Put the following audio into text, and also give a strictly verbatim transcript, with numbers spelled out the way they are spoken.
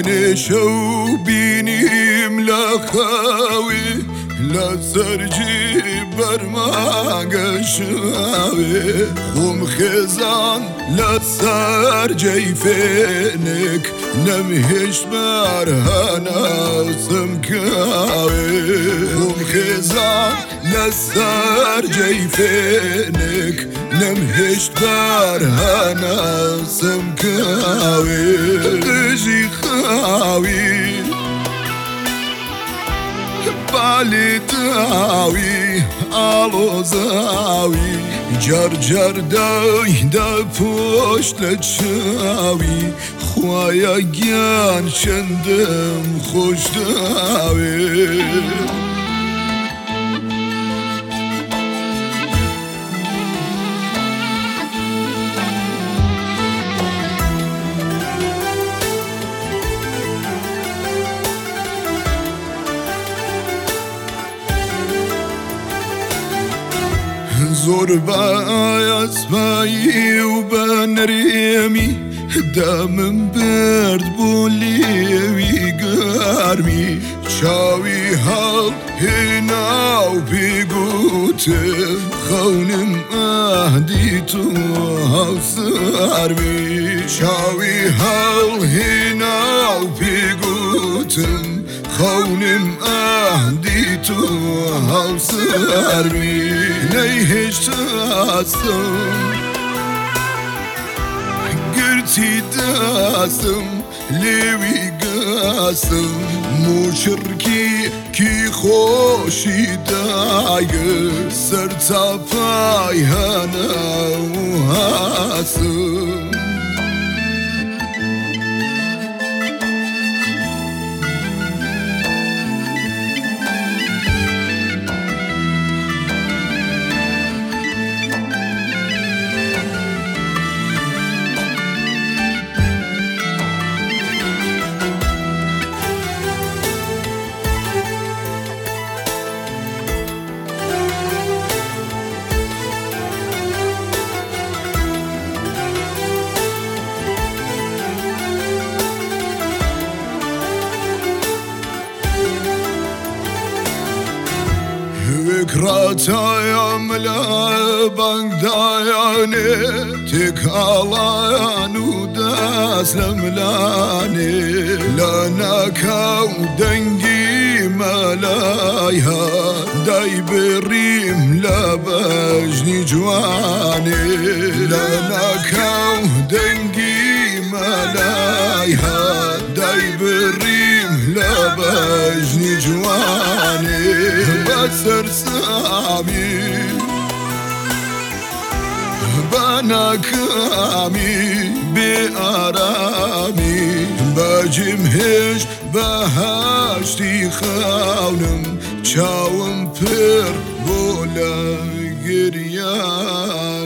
نشو بینیم لخاوی لسرجی برماگشاوی خوم خزان لسر جیفنک نمهش برهانا سمكاوي خوم خزان لسر جيفنك نمهش برهانا سمكاوي تجي خاوي بالي تاوي آلوزاوي جر جر دای دا پشت لچاوی خوایا گیان چندم خوش داوی زور باسمایی و بنریمی دمم برد بولیوی گرمی چاوی حال هناو بیگوته خونم اهدی تو هاوسرمی چاوی حال هناو بیگوتم خونم اهدی تو هاوسرمی نیهش تاسم گرتی دستم لیوی گستم موشرکی کی خوشی دایه سر تا پای هنو هستم فكرتايا ملا بنقداياني تكالايان وداس لملاني لاناكا ودنقي ملايها داي بريم لابجني جواني لاناكا ودنقي ملايها داي بريم لابجني جواني بسر سامي بنا كامي بآرامي بجمهش بهاشتي خاونم چاوم پر بولا گریان